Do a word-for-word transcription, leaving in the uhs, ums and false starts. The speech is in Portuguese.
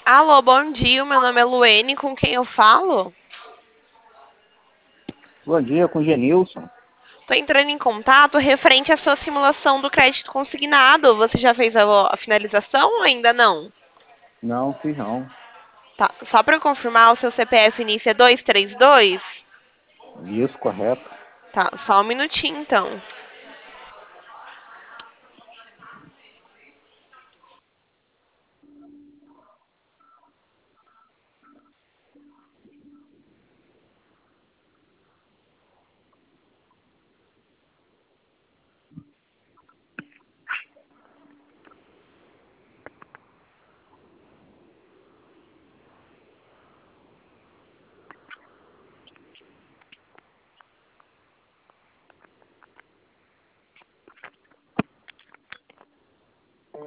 Alô, bom dia. Meu nome é Luene. Com quem eu falo? Bom dia, com o Genilson. Estou entrando em contato referente à sua simulação do crédito consignado. Você já fez a, a finalização ou ainda não? Não, fiz não. Tá. Só para eu confirmar, o seu C P F início é dois três dois? Isso, correto. Tá. Só um minutinho, então.